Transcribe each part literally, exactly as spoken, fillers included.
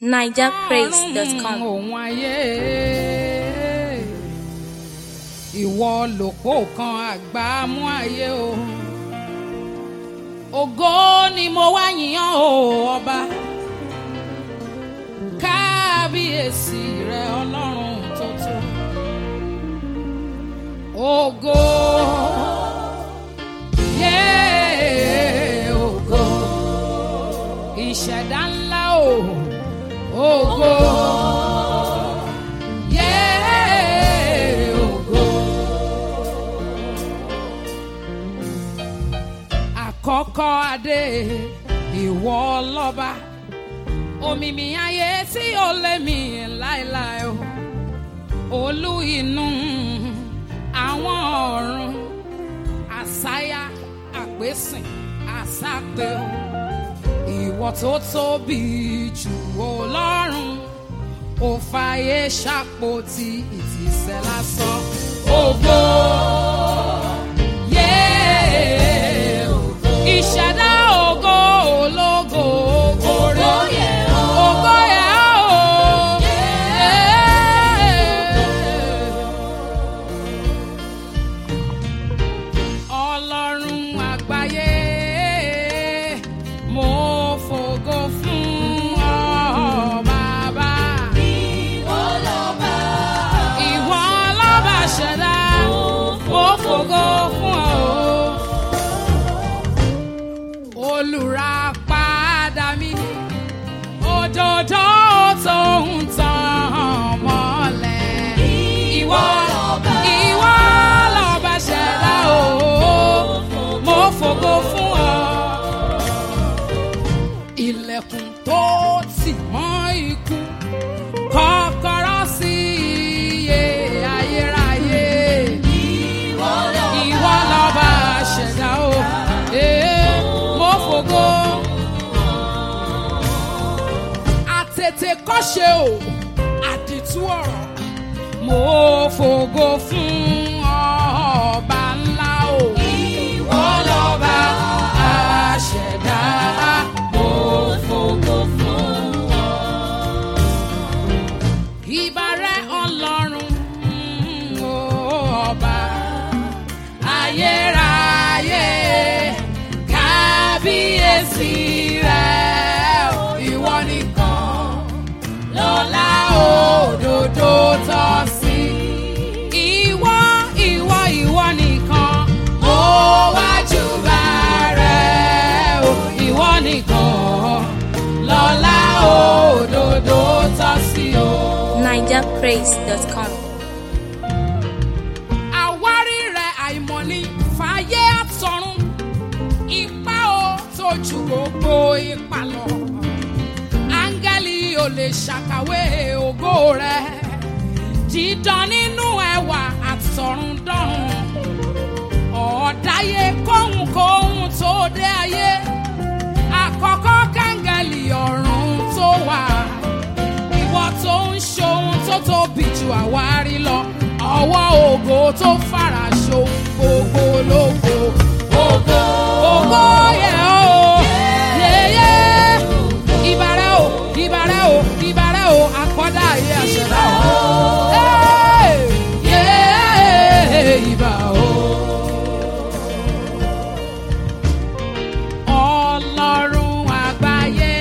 niger praise dot com. ohun ayé ìwọ lòpó kan àgbà mú ayé o ògo ni mo wá yìnyán o ọba kábíyèsí rẹ ọlọ́run tó tó ògo yé ògo ìṣẹ̀dá ńlá o ògo yé ògo àkọ́kọ́ adé ìwọ lọ́ba òmìmì ayé tí ó lé mi láéláé o olú inú àwọn ọ̀run àsáyà àpèsìn àsápè o ìwọ tó tóbi jù ọlọ́run ò fàyè ṣàpótí ìtìsẹ̀ lásán ògo yé ògo ìṣẹ̀dá ògo ológo ògo yẹ ògo yẹ o ọlọ́run àgbáyé mo fògo fún ọ bàbá. Ìwọ lọ́ba. Ìwọ lọ́ba ṣẹ̀dá. Mo fògo fún ọ. Olùràpadà mi. Òjòjò tó ń tàn mọ́lẹ̀. Ìwọ lọ́ba. Ìwọ lọ́ba ṣẹ̀dá o. Mo fògo fún ọ. Ilẹ̀kùn tó tì mọ́ ikú kọ́kọ́rọ́ sí iye ayérayé. Ìwọ lọ́ba ṣẹ̀dá o, ee mo fògo. Àtètè kọ́ṣe o, àdìtú ọ̀rọ̀, mo fògo fún ọba ńlá o. Ìwọ lọ́ba ṣẹ̀dá. Ìbàrẹ̀ ọlọ́run ọba ayérayé kábíyèsí rẹ̀ ìwọ nìkan lọ́lá òdodo tọ́ sí. Ìwọ ìwọ ìwọ nìkan mo wá júbà rẹ̀ ìwọ nìkan lọ́lá òdodo tọ́ sí o. niger praise dot com. Àwárí rẹ̀ àìmọ̀ni fàyè àtọ̀run ipá o tó ju gbogbo ipá lọ. Áńgẹ́lì ò lè ṣàkàwé ògo rẹ̀ dídán nínú ẹwà àtọ̀run dọ́run. Ọ̀dáyé kóhunkóhun tó dé ayé àkọ́kọ́ káńgẹ́lì ọ̀run tó wà. Ìwọ tó ń ṣohun tó tóbi ju àwárí lọ ọwọ́ ògo tó fara ṣohun gbogbo lógo ògo ògo yẹ o yẹyẹ ìbàrẹ̀ o ìbàrẹ̀ o ìbàrẹ̀ o àkọ́dá ayé àṣẹdá o yẹ ìbà o. Ọlọ́run àgbáyé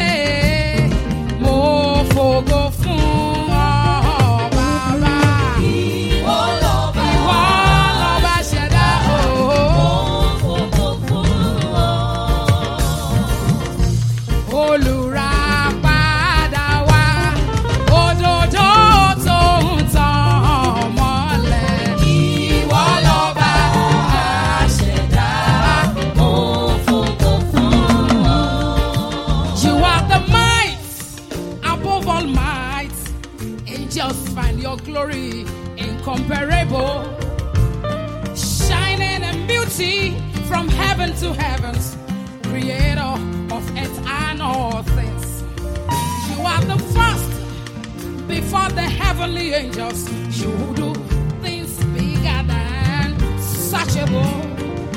mo fògo fún ọ bàbá. Ìwọ lọ́ba. Ìwọ lọ́ba ṣẹ̀dá o. Mo fògo fún ọ. Olùràpadà wa òdòdó tó ń tàn mọ́lẹ̀. Ìwọ lọ́ba ṣẹ̀dá. Mo fògo fún ọ. You are the might above all might. Angels find your glory incomparable, shining in beauty from heaven to heavens, creator of earth and all things. You are the first before the heavenly angels. You do things bigger than searchable.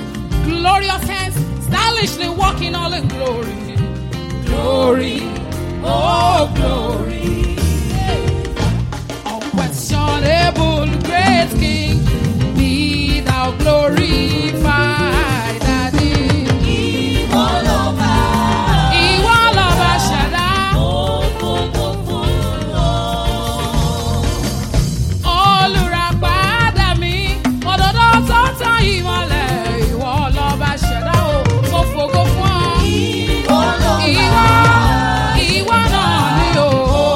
Glorious hands, stylishly walking all in glory. Glory, Oh, glory. Unquestionable, great King, be thou glorified. Daddy. Ìwọ lọba. Ìwọ lọba ṣẹ̀dá. Olùràpadà mi, òdodo tó tàn ìmọ́lẹ̀. Ìwọ lọba ṣẹ̀dá o, mo fògo fún ọ. Ìwọ lọba. Ìwọ, ìwọ náà ni o.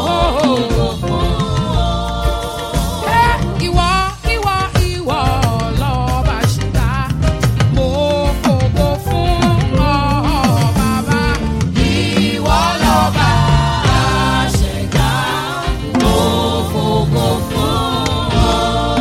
Eh, ìwọ, ìwọ, ìwọ lọba ṣẹ̀dá. Mo fògo fún ọ, bàbá. Ìwọ lọba ṣẹ̀dá. Mo fògo fún ọ.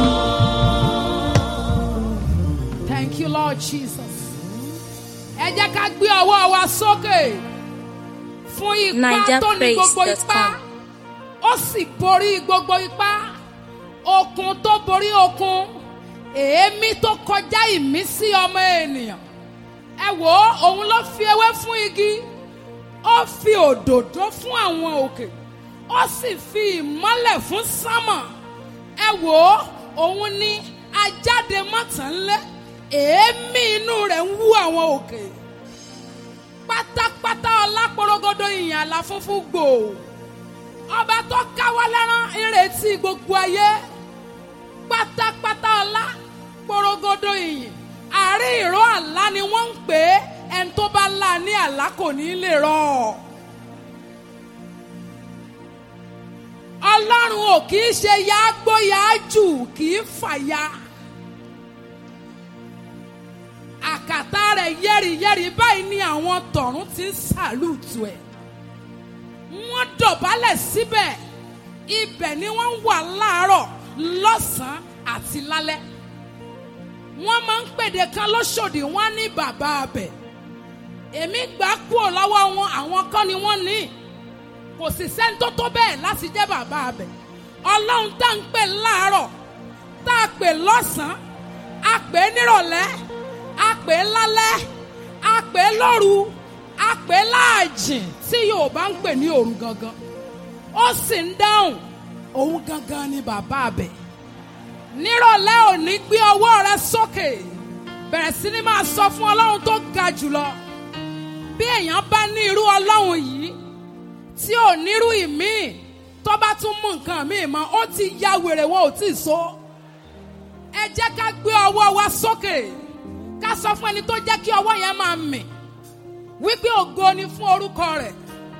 Thank you, Lord Jesus. Ẹ jẹ́ ká gbé ọwọ́ wa sókè fún ipá tó ní gbogbo ipá. Ó sì borí gbogbo ipá. Okun tó borí okun. Èémí tó kọjá ìmísí ọmọ ènìyàn. Ẹ wò ó, òun ló fi ewé fún igi. Ó fi òdòdó fún àwọn òkè. Ó sì fi ìmọ́lẹ̀ fún sánmọ̀. Ẹ wò ó, òun ni ajáde mọ́tànlé. Èémí inú rẹ̀ ń wú àwọn òkè. Pátápátá ọláporogodo ìyìn àlà funfun gbòò. Ọba tó káwọ́ lẹ́rán ìrètí gbogbo ayé. Pátápátá ọlá porogodo ìyìn. Àárín ìró àlá ni wọ́n ń pè é. Ẹni tó bá lá ní àlá kò ní lè rọ̀. Ọlọ́run ò kì í ṣe yáágbó yáájù, kì í fàya. Àkàtà rẹ̀ yẹ́rìyẹ́rì báyìí ni àwọn tọ̀run ti ń sàlùtù ẹ̀. Wọ́n dọ̀bálẹ̀ síbẹ̀. Ibẹ̀ ni wọ́n wà láàárọ̀, lọ́sàn-án àti lálẹ́. Wọ́n máa ń pèdè kan lóṣòdì, wọ́n ní bàbá abẹ̀. Èmi gbà kúrò lọ́wọ́ wọn, àwọn kọ́ ni wọ́n ní. Kò sì sẹ́ni tó tó bẹ́ẹ̀ láti jẹ́ bàbá abẹ̀. Ọlọ́run tá ń pè láàárọ̀, tá a pè lọ́sàn-án, a pè nírọ̀lẹ́, a pè lálẹ́, a pè lóru, a pè láàjìn tí Yorùbá ń pè ní òru gangan. Ó sì ń dáhùn, òun gangan ni bàbá abẹ̀. Nírọ̀lẹ́ òní gbé ọwọ́ rẹ sókè. Bẹ̀rẹ̀ sí ni máa sọ fún Ọlọ́run tó ga jùlọ. Bí èèyàn bá ní irú Ọlọ́run yìí, tí ò nírú ìmí, tó bá tún mú nǹkan míì mọ́, ó ti ya wèrè, wọn ò tí ì so. Ẹ jẹ́ ká gbé ọwọ́ wa sókè. Ká sọ fún ẹni tó jẹ́ kí ọwọ́ yẹn máa mì. Wípé ògo ni fún orúkọ rẹ̀.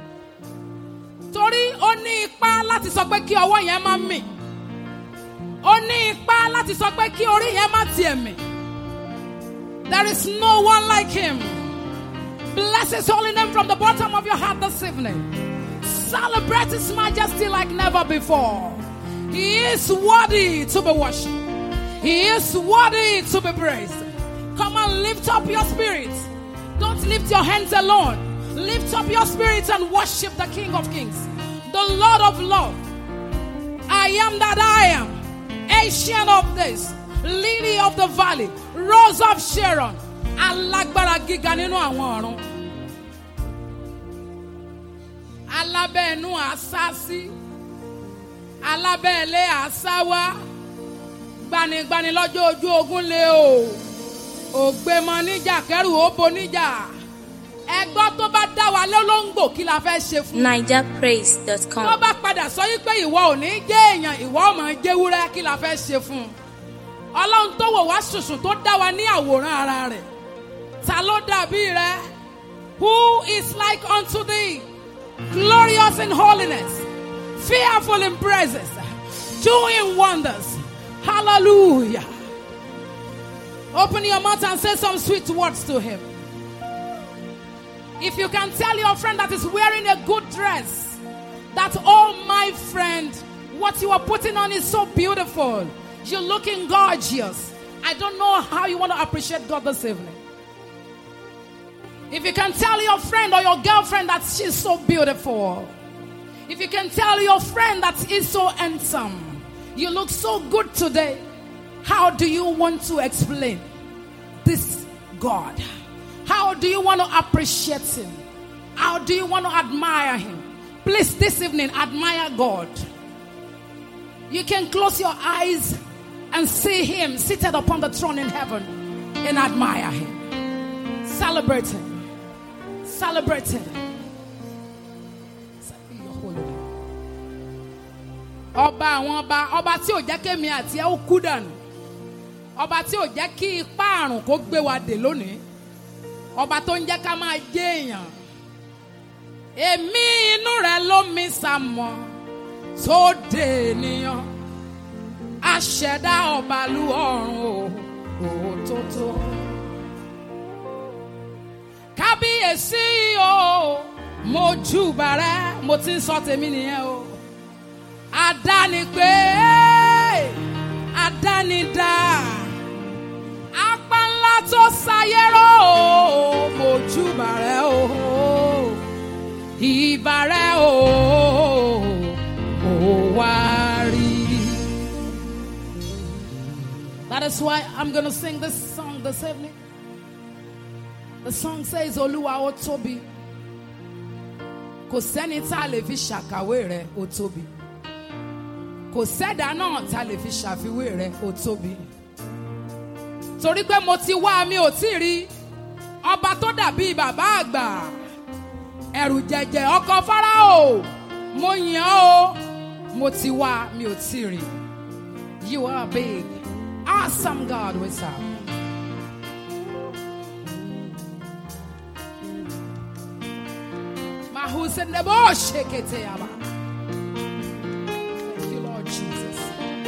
Torí ó ní ipá láti sọ pé kí ọwọ́ yẹn máa mì. Ó ní ipá láti sọ pé kí orí yẹn má tiẹ̀ mì. There is no one like him. Bless his holy name from the bottom of your heart this evening. Celebrate his majesty like never before. He is worthy to be worshipped. He is worthy to be praised. Come on, lift up your spirit. Don't lift your hands alone. Lift up your spirit and worship the King of Kings, the Lord of Lords. I am that I am, Ancient of Days, Lily of the Valley, Rose of Sharon. Alágbára gíga nínú àwọn ọ̀run. Alábẹ́ẹ̀nú àsásí. Alábẹ́ẹ̀lé àsáwá. Gbanigbani lọ́jọ́ ojú ogun lé o. Ògbémọ níjà kẹrù ó bo níjà. Ẹgbọ́n tó bá dá wa lólóńgbò kí la fẹ́ ṣe fún. niger praise dot com. Tó bá padà sọ yí pé ìwọ ò ní jẹ́ èèyàn, ìwọ ò máa jẹ́wúrẹ́ kí la fẹ́ ṣe fún. Ọlọ́run tó wò wá ṣùṣùn tó dá wa ní àwòrán ara rẹ̀. Ta ló dàbí rẹ? Who is like unto thee? Glorious in holiness, fearful in praises, doing wonders. Hallelujah. Open your mouth and say some sweet words to him. If you can tell your friend that is wearing a good dress, that, oh my friend, what you are putting on is so beautiful. You're looking gorgeous. I don't know how you want to appreciate God this evening. If you can tell your friend or your girlfriend that she's so beautiful. If you can tell your friend that he's so handsome. You look so good today. How do you want to explain this God? How do you want to appreciate him? How do you want to admire him? please this evening admire God. You can close your eyes and see him seated upon the throne in heaven and admire him. Celebrate him. Celebrate him. Ọba àwọn ọba, ọba tí ò jẹ́ kémi àti ẹ ó kú dànù. Ọba tí ò jẹ́ kí ipá àrùn kó gbé wa dè lónìí. Ọba tó ń jẹ́ ká máa jẹ́ èèyàn. Èmi inú rẹ̀ ló mi sàmọ̀ tó dé ènìyàn. Aṣẹ̀dá ọba lu ọ̀run òtótó. Kábíyèsí o, mo júbà rẹ, mo ti ń sọ tèmi nìyẹn o. Àdáni pé, àdáni dá. Apá ńlá tó ṣayérò o, mo júbà rẹ o. Ìbà rẹ o, ó wá rí. That is why I'm going to sing this song this evening. The song says, Olúwa ó tóbi. Kò sẹ́ni tá a lè fi ṣàkàwé rẹ̀ ó tóbi. Kò sẹ́dá náà tá a lè fi ṣàfiwé rẹ̀ ó tóbi. Torí pé mo ti wá mi ò tí rí ọba tó dàbí bàbá àgbà. Ẹ̀rù jẹ̀jẹ̀ ọkọ Fáráò. Mo yìn ọ́ o. Mo ti wá mi ò tí rí. You are big. Awesome God we serve. Mahusendebo shekete yaba. Thank you, Lord Jesus.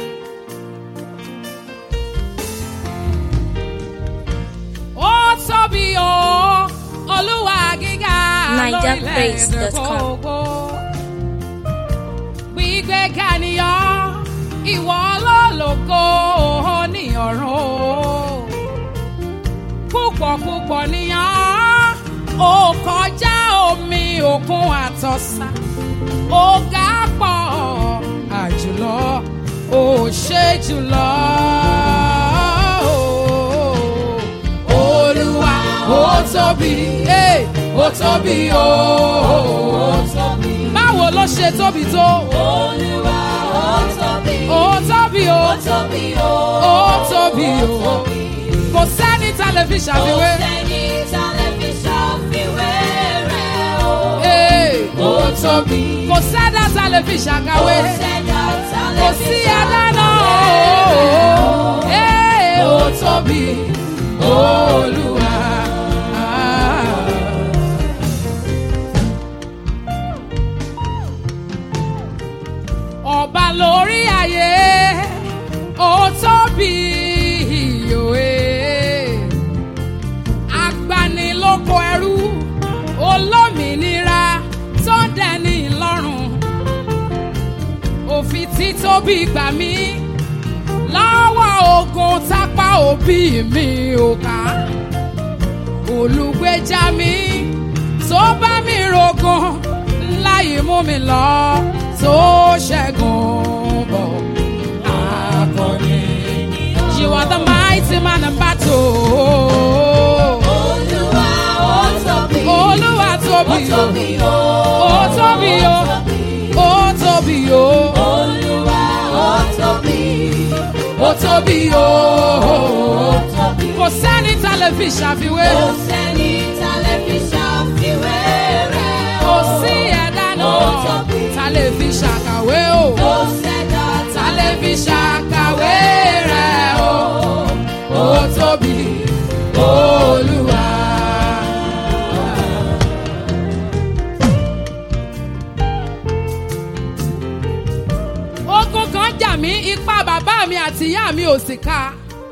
Oh, Tobi o, Olúwa gíga niger praise dot com. Gbígbé ga ni ọ́, ìwọ lólógo ní ọ̀run. Púpọ̀ púpọ̀ ni ọ́, ó kọjá omi òkun àtọ̀sà. Ó ga pọ̀ àjùlọ, ó ṣe jùlọ. Olúwa ó tóbi, ó tóbi ó tóbi. Báwo ló ṣe tóbi tó? Olúwa ó tóbi. Ó tóbi ó. Ó tóbi ó. Ó tóbi ó. Kò sẹ́ni tá lè fi ṣàfiwé. Kò sẹ́ni tá lè fi ṣàfiwé rẹ̀ o. Ó tóbi. Kò sẹ́dá tá lè fi ṣàkàwé. Kò sẹ́dá tá lè Kò fi sí ṣàfiwé ẹ̀dá náà. rẹ̀ o. Ó tóbi. Olúwa. Ọba lórí ayé, ó tóbi òye. Agbanilóko ẹrú, olómìnira tó dẹni lọ́rùn. Òfin títóbi gbà mí lọ́wọ́ ogun tápá òbí mi ò ká. Olùgbèjà mi tó bá mi rògùn láyé mú mi lọ tó ṣẹ́gun bọ̀ akọni. You are the mighty man in battle. Olúwa ó tóbi. Olúwa tóbi Ó tóbi ó. ó tóbi ó ó tóbi ó Olúwa ó tóbi. ó tóbi ó. Ó tóbi. Kò sẹ́ni tá lè fi ṣàfiwé. Kò sẹ́ni tá lè fi ṣàfiwé rẹ̀ o. Kò sí ẹ̀dá náà tá lè fi ṣàkàwé o. Kò sẹ́dá Tá lè fi ṣàkàwé rẹ̀ o. Ó tóbi Olúwa. Ogun kan jà mí, ipá bàbá mi àti ìyá mi ò sì ká.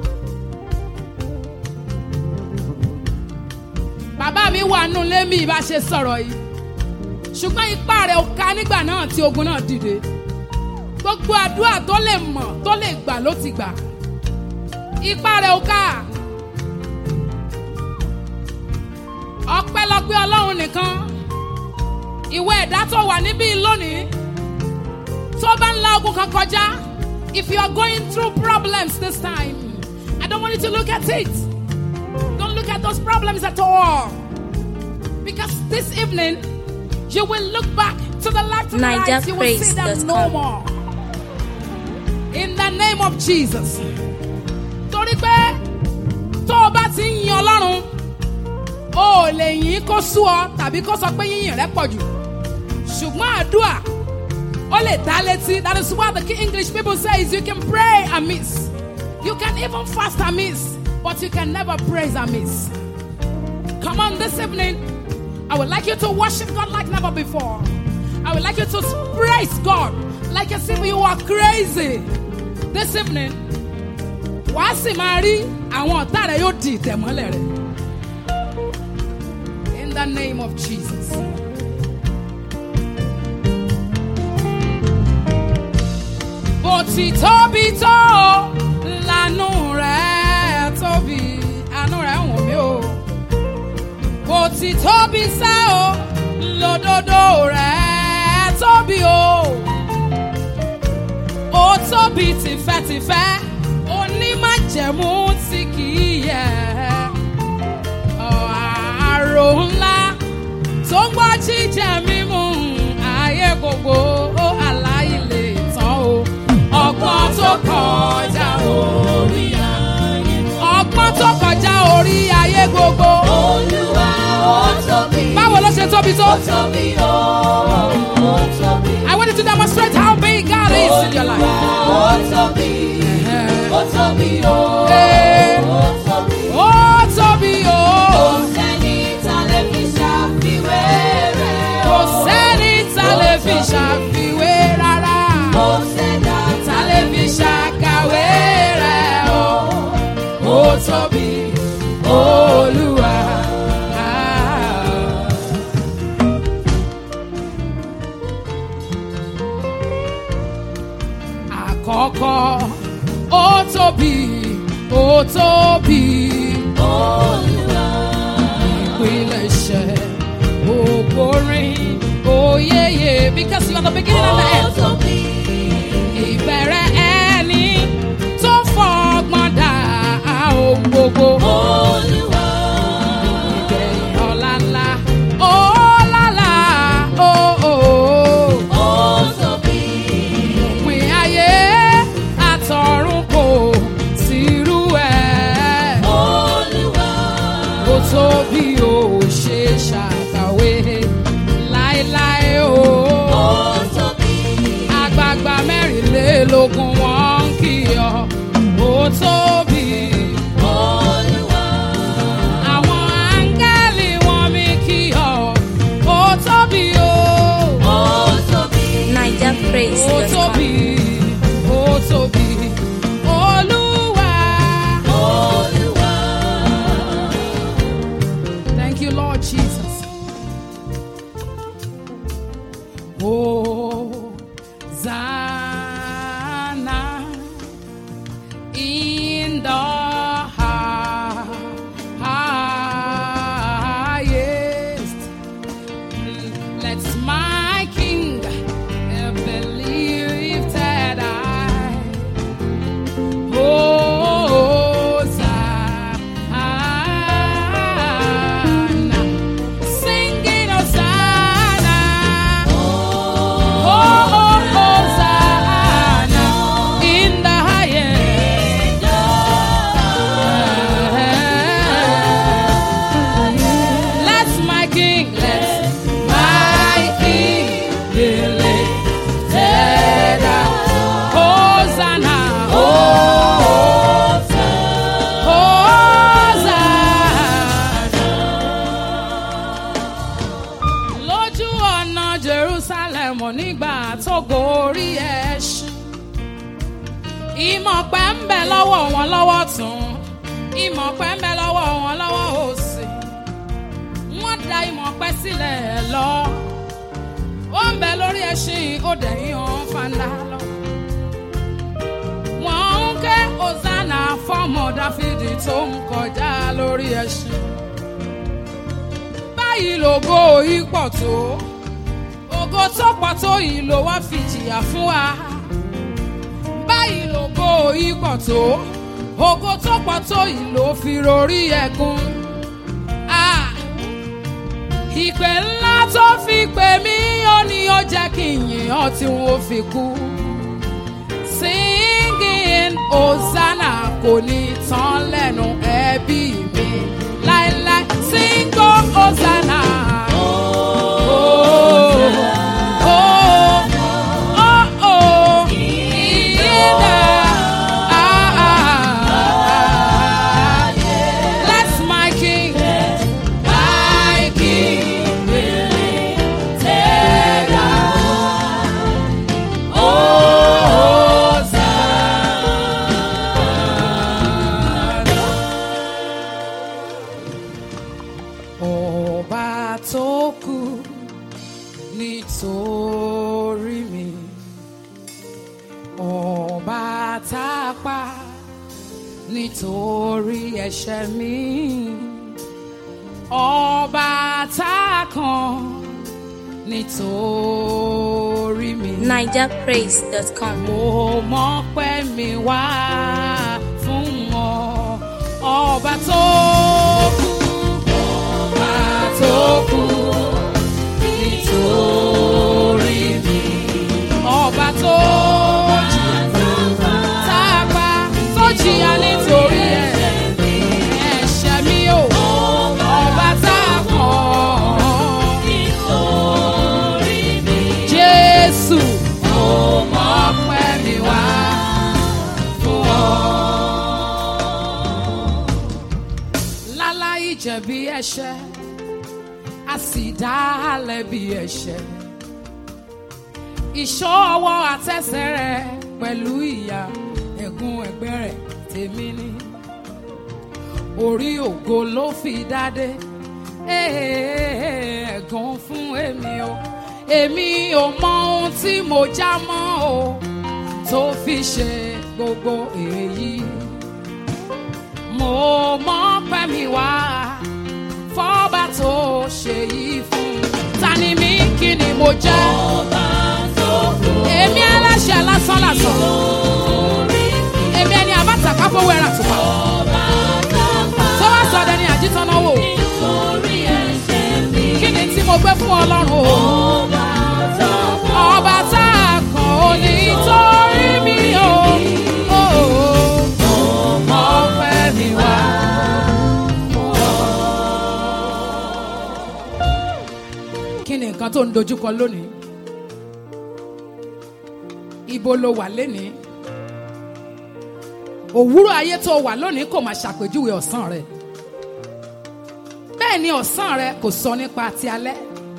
Bàbá mi wà nù lé mi bá ṣe sọ̀rọ̀ yìí. Ṣùgbọ́n ipá rẹ̀ ò ká nígbà náà tí ogun náà dìde. Gbogbo àdúrà tó lè mọ̀ tó lè gbà ló ti gbà. Ipá rẹ̀ ò ká. Ọpẹ́lọpẹ́ Ọlọ́run nìkan. Ìwé ẹ̀dá tó wà níbí lónìí. Tó bá ń la ogun kan kọjá. If you are going through problems this time, I don't want you to look at it. Don't look at those problems at all. Because this evening, you will look back to the left and Niger right, you will see them Praise no dot com. more. In the name of Jesus. Torí pé tó o bá ti ń yin Ọlọ́run, o ò lè yìn kó sú ọ tàbí kó sọ pé yíyìn rẹ pọ̀ jù. Ṣùgbọ́n àdúrà ó lè dá létí. That is what the English people say is you can pray amiss. You can even fast amiss, but you can never praise amiss. Come on this evening. I would like you to worship God like never before. I would like you to praise God like as if you are crazy. This evening, wàá sì máa rí àwọn ọ̀tá rẹ̀ yóò di ìtẹ̀mọ́lẹ̀ rẹ̀. In the name of Jesus. Bó ti tóbi tó lànú rẹ̀ tóbi, àánú rẹ̀ wọ̀n mí o. Bó ti tóbi sá o, lódodo rẹ̀ tóbi o. Ó tóbi tìfẹ́tìfẹ́, onímájẹ̀mú tí kì í yẹ̀. Àrò ńlá tó ń gbọ́ jíjẹ mímu ayé gbogbo aláìlè tán o. Ọgbọ́n tó kọjá orí ayé. Ọgbọ́n tó kọjá orí ayé gbogbo. Olúwa ó tóbi. Báwo ló ṣe tóbi tó? Ó tóbi o, ó tóbi. I want you to demonstrate how big God is in your life. Olúwa ó tóbi. Ó tóbi o, Eh. ó tóbi. Ó tóbi o. Kò sẹ́ni tá lè fi ṣàfiwé rẹ̀ o. Kò sẹ́ni tá lè fi ṣàfiwé rárá. Kò sẹ́dá Tá lè fi ṣàkàwé rẹ̀ o. Ó tóbi Olúwa. Àkọ́kọ́ ó tóbi, ó tóbi. Olúwa. Ìpilẹ̀ṣẹ̀ ògbórin oyeye because you are the beginning and the Ó end. tóbi. Ìbẹ̀rẹ̀ ẹni tó fọgbọ́n dá ohun gbogbo. Olúwa. Ìgbẹ̀yìn ọ̀làlà, ọ̀làlà, òò. Ó tóbi. Òpin ayé àtọ̀run kò sírú ẹ̀. Olúwa. Ó tóbi ó ṣe ṣàkàwé láéláé o. Ó tóbi. Àgbààgbà mẹ́rìnlélógún wọ́n ń kí ọ. Ó tóbi. Olúwa. Àwọn áńgẹ́lì wọ́n mi kí ọ. Ó tóbi o. Ó tóbi. Niger Praise Ó dot com. tóbi. Ó tóbi. Olúwa. Olúwa. Thank you, Lord Jesus. Hosanna in the highest. Let my King be lifted high. Hosanna, singing Hosanna. Oh, Hosanna in the highest. Let my King, let my King be lifted up. Hosanna, Hosanna. Lójú ọ̀nà Jerusalem nígbà tó gorí ẹṣin. Ìmọ̀pẹ̀ ń bẹ lọ́wọ́ wọn lọ́wọ́ tún. Ìmọ̀pẹ̀ ń bẹ lọ́wọ́ wọn lọ́wọ́ òsì. Wọ́n da ìmọ̀pẹ̀ sílẹ̀ lọ. Ó ń bẹ lórí ẹṣin ó dẹ̀yìn ọ̀hún fanda lọ. Wọ́n ń ké Hosanna fọ́mọ Dáfídì tó ń kọjá lórí ẹṣin. Báyìí lògo yìí pọ̀ tó. Ògo tó pọ̀ tó yìí ló wá fi jìyà fún wa. Báyìí lògo yìí pọ̀ tó. Ògo tó pọ̀ tó yìí ló fi rorí ẹ̀gún. Ah! ìpè ńlá tó fi pè mí ó ní ó jẹ́ kí n yìn ọ́ tí wọ́n fi kú. Singing Hosanna kò ní tán lẹ́nu ẹbí mi láéláé. Sing Hosanna. Nítorí ẹ̀ṣẹ̀ mi, ọba tá a kàn nítorí mi. niger praise dot com. Mo mọ̀ pé mi wá fún ọ, ọba tó kú, ọba tó kú nítorí mi, ọba tó jìyà nítorí ẹ̀ṣẹ̀ mi ò, ọba tá a kàn nítorí mi. Jésù, ó mọ̀ pé mi wá fún ọ. Láláì jẹ̀bi ẹ̀ṣẹ̀, a sì dá lẹ́bi ẹ̀ṣẹ̀. Ìṣọ́ ọwọ́ àtẹsẹ̀ rẹ̀ pẹ̀lú ìyà ẹ̀gún ẹ̀gbẹ́ rẹ̀ tèmi ni. Orí ògo ló fi dádé ẹ̀gún fún èmi o. Èmi ò mọ ohun tí mo já mọ́ o tó fi ṣe gbogbo èyí. Mo mọ̀ pé mi wá fọ́ba tó ṣe yìí fún. Ta ni mí, kí ni mo jẹ́? Ọba tó kú. Èmi aláṣẹ lásán lásán. Èmi ẹni àbáta káfọ́ wẹ̀rẹ̀ àtùpà. Tó wá sọ̀dẹ̀ ni àjítọ́ náà wò. Kí ni tí mo gbé fún Ọlọ́run o? Ọba tá a kàn ó nítorí mi o. Mo fẹ́ mi wá. Kí ni nǹkan tó ń dojúkọ lónìí? Ibo lo wà lénìí? Òwúrọ̀ ayé tó wà lónìí kò máa ṣàpèjúwe ọ̀sán rẹ̀. Bẹ́ẹ̀ ni ọ̀sán rẹ̀ kò sọ nípa ti alẹ́.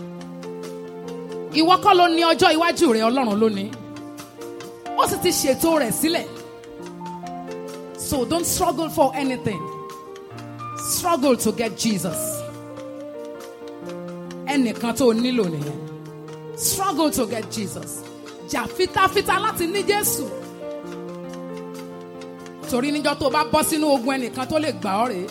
Ìwọ kọ́ ló ní ọjọ́ iwájú rẹ̀, Ọlọ́run ló ní. Ó sì ti ṣètò rẹ̀ sílẹ̀. So don't struggle for anything. Struggle to get Jesus. Ẹnìkan tó nílò nìyẹn. Struggle to get Jesus. Jà fitafita láti ní Jésù. Torí níjọ́ tó bá bọ́ sínú ogun ẹnìkan tó lè gbà ọ́ rèé.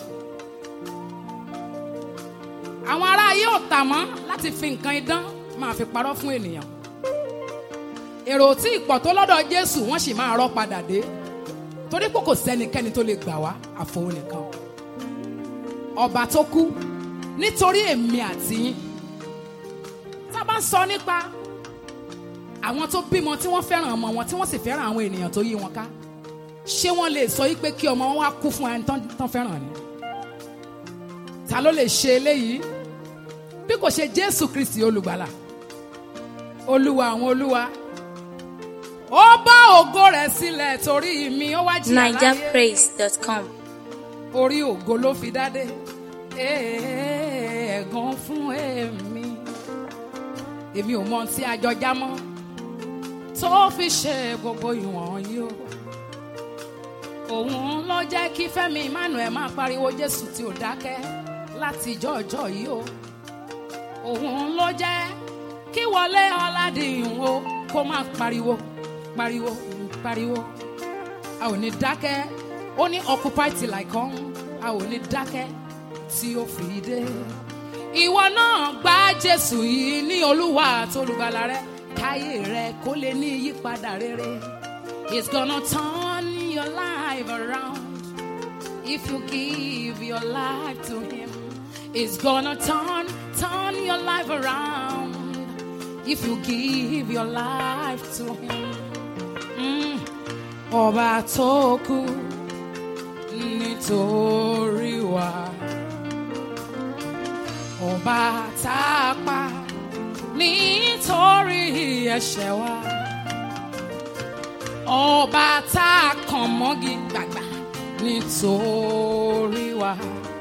Àwọn ará ayé ò tà mọ́ láti fi nǹkan idán máa fi parọ́ fún ènìyàn. Èrò tí ìpọ̀ tó lọ́dọ̀ Jésù wọ́n sì máa rọ́ padà dé. Torí pé kò sẹ́nikẹ́ni tó lè gbà wá àfòun nìkan. Ọba tó kú nítorí èmi àti yín. Tá bá ń sọ nípa àwọn tó bímọ tí wọ́n fẹ́ràn ọmọ wọn tí wọ́n sì fẹ́ràn àwọn ènìyàn tó yí wọn ká. Ṣé wọ́n lè sọ wípé kí ọmọ wọn wá kú fún ẹni tán fẹ́ràn ni? Ta ló lè ṣe eléyìí bí kò ṣe Jésù Kristi olùgbàlà, Olúwa àwọn olúwa? Ó bá ògo rẹ̀ sílẹ̀ torí mi, ó wá jìyà láyé. niger praise dot com. Orí ògo ló fi dádé ẹ̀gàn fún èmi. Èmi ò mọ ohun tí a jọ já mọ́ tó fi ṣe gbogbo ìwọ̀n yìí o. Òun ló jẹ́ kí Fẹ́mi Emmanuel máa pariwo Jésù tí ò dákẹ́ láti jọ́jọ́ yìí o. Òun ló jẹ́ kí Wọlé Ọládìyún o kó máa pariwo pariwo pariwo. A ò ní dákẹ́, ó ní occupy till I come. A ò ní dákẹ́ tí ó fi dé. Ìwọ náà gba Jésù yìí ní Olúwa àtolùgbàlà rẹ, káyé rẹ kó lè ní ìyípadà rere. It's gonna turn your life around if you give your life to Him. is gonna turn, turn your life around if you give your life to him. Mm. Ọba tó kú nítorí wa, ọba tá a pa nítorí ẹ̀ṣẹ̀ wa, ọba tá a kàn mọ́gi gbàgbà nítorí wa.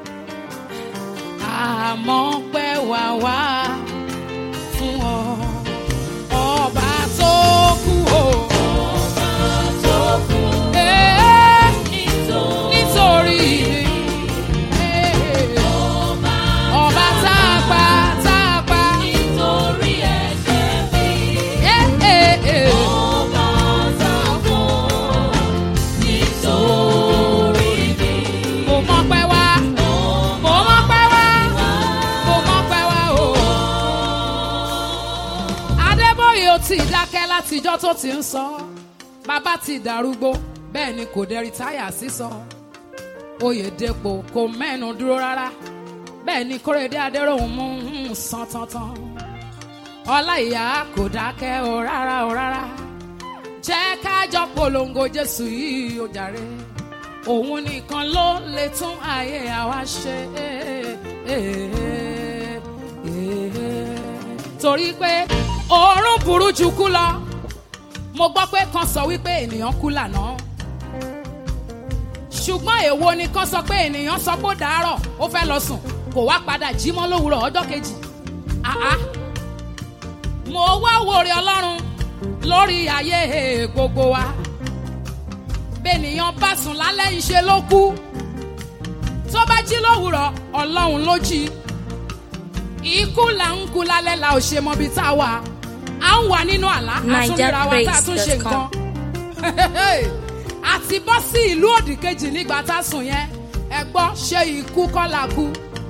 Àmọ́ pé wà wá fún ọ, ọba tó kú o. Ọba tó kú Eh, nítorí nítorí eh, ọba ọba tá a pa tá a pa. nítorí ẹ̀ṣẹ̀ mi. Eh, eh, eh. Ọba tá a kú nítorí mi. Mo mọ̀ pé wá, mo mọ̀ pé wá, mo mọ̀ pé wá o. Adébóyè ò tí ì dákẹ́ látijọ́ tó ti ń sọ. Bàbá ti dàrúgbó, bẹ́ẹ̀ ni kò dẹ̀ rìtáyà sísọ. Oyèdèpò kò mẹ́nu dúró rárá, bẹ́ẹ̀ ni Kóredé Adéròhùn mú un sán tántán. Ọláìyá kò dákẹ́ o rárá o rárá. Jẹ́ ká jọ polongo Jésù yìí o jàre. Òun nìkan ló lè tún ayé àwa ṣe. Torí pé òórùn burú jù kú lọ. Mo gbọ́ pé kan sọ wípé ènìyàn kú lànà. Ṣùgbọ́n èwo ni kan sọ pé ènìyàn sọ pé ó dàárọ̀ ó fẹ́ lọ sùn kò wá padà jí mọ́ lówùúrọ̀ ọjọ́ kejì. Àá mo wá wòrè Ọlọ́run lórí ayé gbogbo wa. Bẹ́ẹ̀nìyàn bá sùn lálẹ́ ìṣe ló kú. Tó bá jí lówùúrọ̀ Ọlọ́run ló jí. Ikú là ń kú lálẹ́ la ò ṣe mọ́bi tá a wà. À ń wà nínú àlá àtúndìra wa tá a tún ṣe nǹkan. Àti bọ́ sí ìlú òdì kejì nígbà tá a sùn yẹn. Ẹ gbọ́ ṣé ikú kọ́ la kú.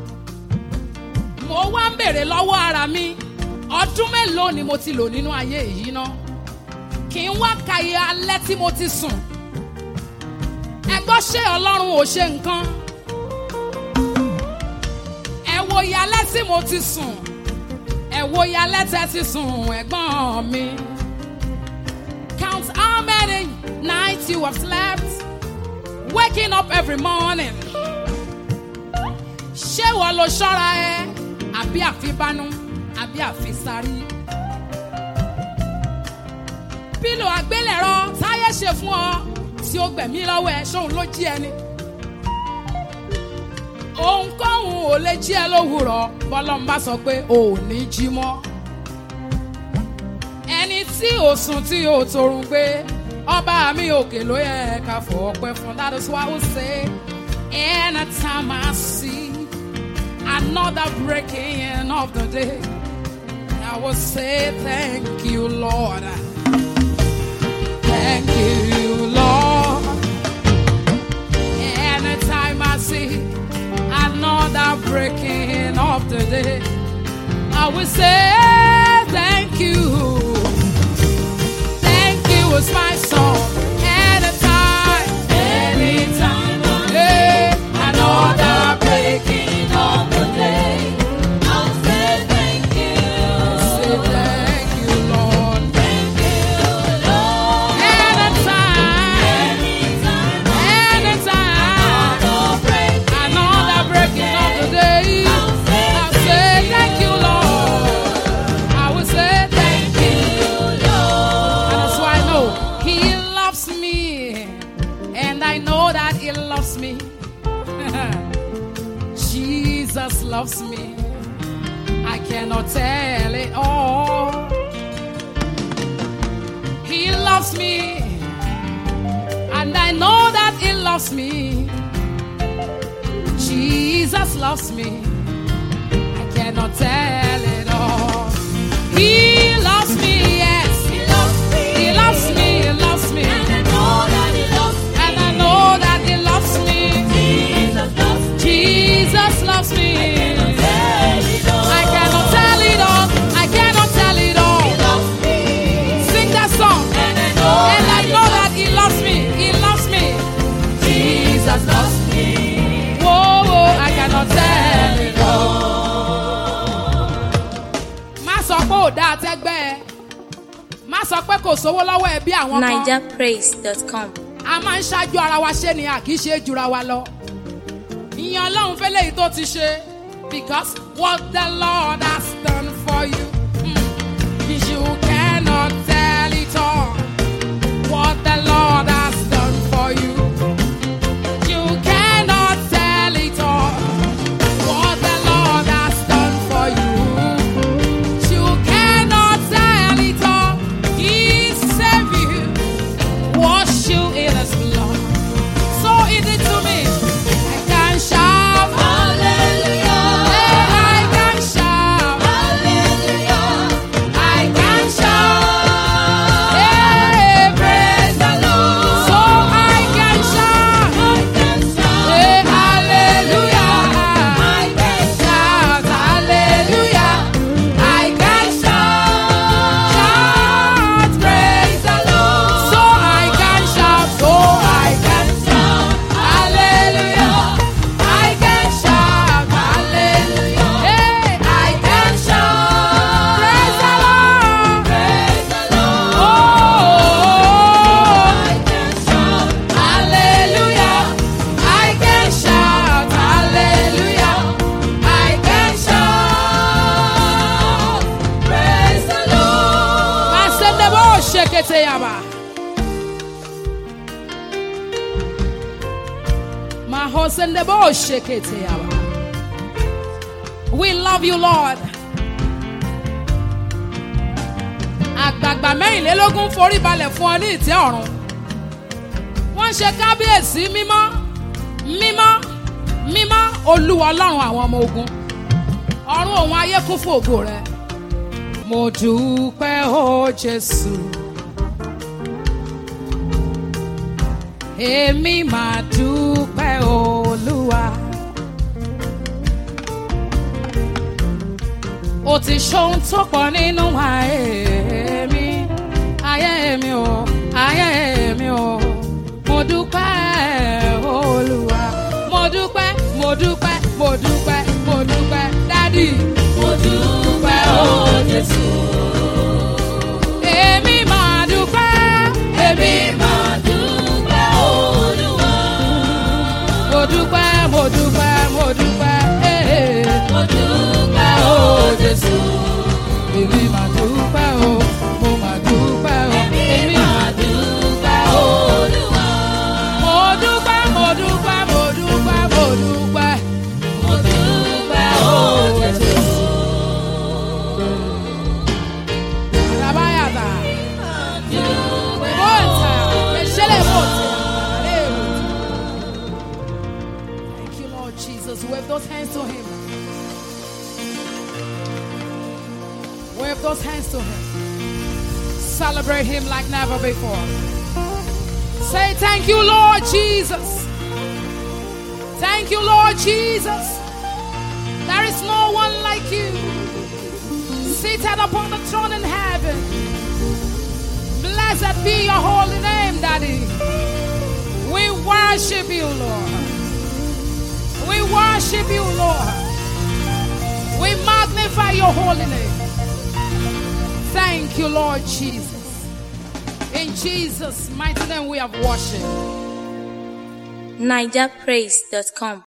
Mo wá ń bèrè lọ́wọ́ ara mi. Ọdún mélòó ni mo ti lò nínú ayé yìí ná? Kì í wá ka iye alẹ́ tí mo ti sùn. Ẹ gbọ́ ṣé Ọlọ́run ò ṣe nǹkan? Ẹ wo iye alẹ́ tí mo ti sùn. Ẹ wo iye alẹ́ tẹ́ ti sùn ẹ̀gbọ́n mi. Count how many nights you have slept, waking up every morning. Ṣé wọ́n lo ṣọ́ra ẹ? Àbí àfibánú? Àbí àfisárí? Pílò àgbélẹ̀rọ táyé ṣe fún ọ tí ó gbẹ̀mí lọ́wọ́ ẹ ṣóun ló jí ẹni. Ohunkóhun ò lè jí ẹ lówùúrọ̀ bọ́lọ́n bá sọ pé ò ní jí mọ́. Ẹni tí ò sùn tí ò torun gbé ọba mi òkè ló yẹ ká fọpẹ́ fún. That is why we say anytime I see another breaking of the day, I will say thank you Lord. Thank you Lord. Anytime I see another breaking of the day, I will say thank you. Thank you is my song. Anytime, Anytime I hey, another breaking of the day, I'll say thank you. say thank you, Lord. Thank you, Lord. Anytime, Anytime anytime, another breaking another breaking of the day, I'll say I'll say thank you, Lord. I will say thank you. Lord. And that's why I know He loves me, and I know that He loves me. Jesus loves me. I cannot tell it all. He loves me, and I know that He loves me. Jesus loves me. I cannot tell it all. He loves me, yes. He loves me. He loves me, He loves me. And I know that He loves me. And I know that He loves me. Jesus loves me. Jesus loves me. Tell it all. I cannot tell it all. I cannot tell it all. He loves me. Sing that song. And I know And I that He know loves that He loves me. He loves me. Jesus loves me. Whoa, whoa, I cannot tell it all. pé kò sówó lọ́wọ́ ẹ bí àwọn kan. niger praise dot com. A máa ń ṣáájú ara wa ṣe ni a kì í ṣe jura wa lọ. Ìyẹn Ọlọ́run fẹ́lẹ́ yìí tó ti ṣe. Because what the Lord has done for you, mm, you cannot tell it all. What the Lord has done for you, you cannot tell it all. What the Lord has done for you, you cannot tell it all. He saved you, washed you in His blood. So easy to me. I can shout hallelujah. I can shout hallelujah. I can shout, hey, praise the Lord. So I can shout, I can shout, hey, hallelujah. I can shout hallelujah. I can shout, shout, praise the Lord. So I can shout, so I can shout hallelujah. I can shout hallelujah. Hey, I can shout, praise the Lord, praise the Lord. Oh, I can shout hallelujah. I can shout hallelujah. I can shout, praise the Lord. Masendebo shekete yaba. Mahosendebo shekete yaba. We love you, Lord. Àgbààgbà mẹ́rìnlélógún forí balẹ̀ fún ọ ní ìtẹ́ ọ̀run. Wọ́n ṣe kábíyèsí mímọ́, mímọ́, mímọ́ Olúwa Ọlọ́run àwọn ọmọ ogun. Ọ̀run òun ayé kún fún ògo rẹ̀. Mo dúpẹ́ o Jésù. Èmi máa dúpẹ́ Olúwa. Ó ti ṣohun tó pọ̀ nínú ayé mi, ayé mi o, ayé mi o. Mo dúpẹ́ Olúwa. Mo dúpẹ́, mo dúpẹ́, mo dúpẹ́, mo dúpẹ́, dádì. Mo dúpẹ́ o Jésù. Èmi máa dúpẹ́, èmi máa dúpẹ́ Olúwa. Mo dúpẹ́, mo dúpẹ́, mo dúpẹ́, eh. Mo dúpẹ́ o Jésù. Èmi máa dúpẹ́ o, mo máa dúpẹ́ o. Èmi máa dúpẹ́ Olúwa. Mo dúpẹ́, mo dúpẹ́, mo dúpẹ́, mo dúpẹ́. Mo dúpẹ́ o Jésù. Rabayata. Monta. Meshele monta. Thank you, Lord Jesus. Wave those hands to Him. Wave those hands to Him. Celebrate Him like never before. Say, thank you, Lord Jesus. Thank you, Lord Jesus. There is no one like you. Seated upon the throne in heaven. Blessed be your holy name, Daddy. We worship you, Lord. We worship you, Lord. We magnify your holy name. Thank you, Lord Jesus. In Jesus' mighty name we have worshiped. niger praise dot com.